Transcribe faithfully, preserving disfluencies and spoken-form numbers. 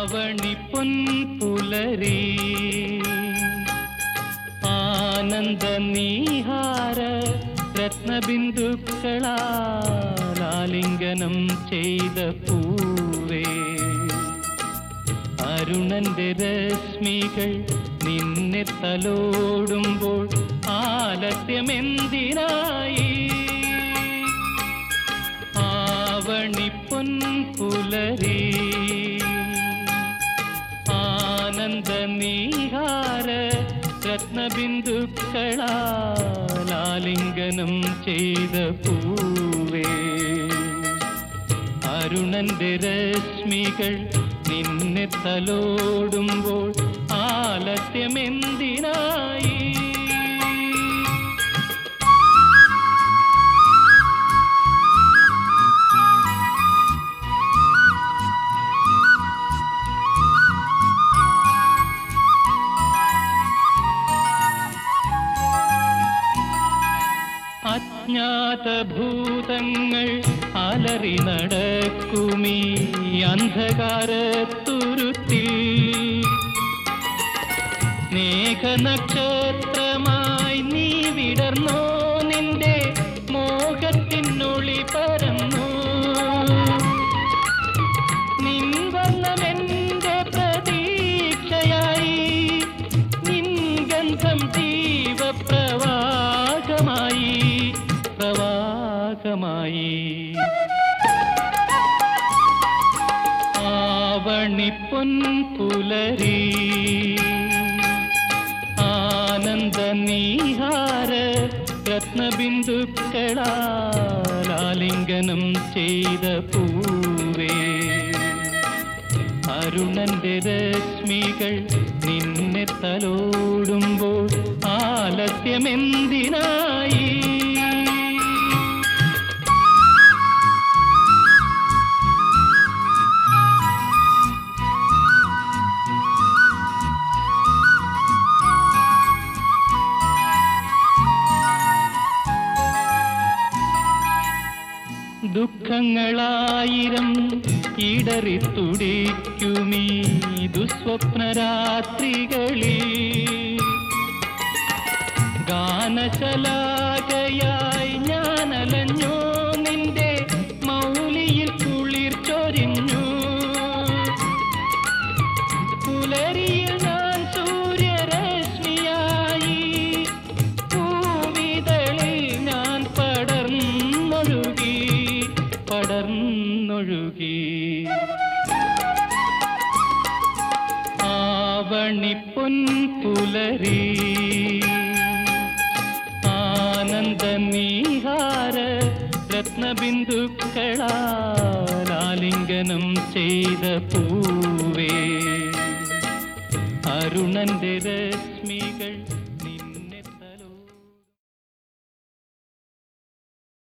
ആവണി പൊൻപുലരി ആനന്ദ നീഹാര രത്നബിന്ദുക്കളാൽ ആലിംഗനം ചെയ്ത പൂവേ, അരുണന്റെ രശ്മികൾ നിന്നെ തലോടുമ്പോൾ ആലസ്യമെന്തിനായി? ആവണി പൊൻപുലരി ആനന്ദ നീഹാര രത്നബിന്ദുക്കളാൽ ആലിംഗനം ചെയ്ത പൂവേ, അരുണന്റെ രശ്മികൾ നിന്നെ തലോടുമ്പോൾ ആലസ്യമെന്തിനായി? അജ്ഞാതഭൂതങ്ങൾ അലറി നടക്കുമീ അന്ധകാരത്തുരുത്തിൽ, മേഘനക്ഷത്രമായി നീ വിടർന്നോ, നിന്റെ മോഹത്തിനൊളി പരന്നു. നിൻ വർണ്ണമെന്റെ പ്രതീക്ഷയായി, നിൻ ഗന്ധം ജീവപ്രവാഹമായി പ്രവാഹമായി. ആവണി പൊൻപുലരി ആനന്ദ നീഹാര രത്നബിന്ദുക്കളാൽ ആലിംഗനം ചെയ്ത പൂവേ, അരുണന്റെ രശ്മികൾ നിന്നെ തലോടുമ്പോൾ ആലസ്യമെന്തിനായി? ദുഃഖങ്ങളായിരം ഇടറിത്തുടിക്കുമീ ദുസ്വപ്നരാത്രികളിൽ, ഗാനശലാകയായി ഞാനലഞ്ഞോ, നിന്റെ മൗലിയിൽ കുളിർ ചൊരിഞ്ഞു. പുലരിയിൽ ഞാൻ സൂര്യരശ്മിയായി, പൂവിതളിൽ ഞാൻ പടർന്നൊഴുകി പടർന്നൊഴുകി. ആവണി പൊൻപുലരി ആനന്ദ നീഹാര രത്നബിന്ദുക്കളാൽ ആലിംഗനം ചെയ്ത പൂവേ, അരുണന്റെ രശ്മികൾ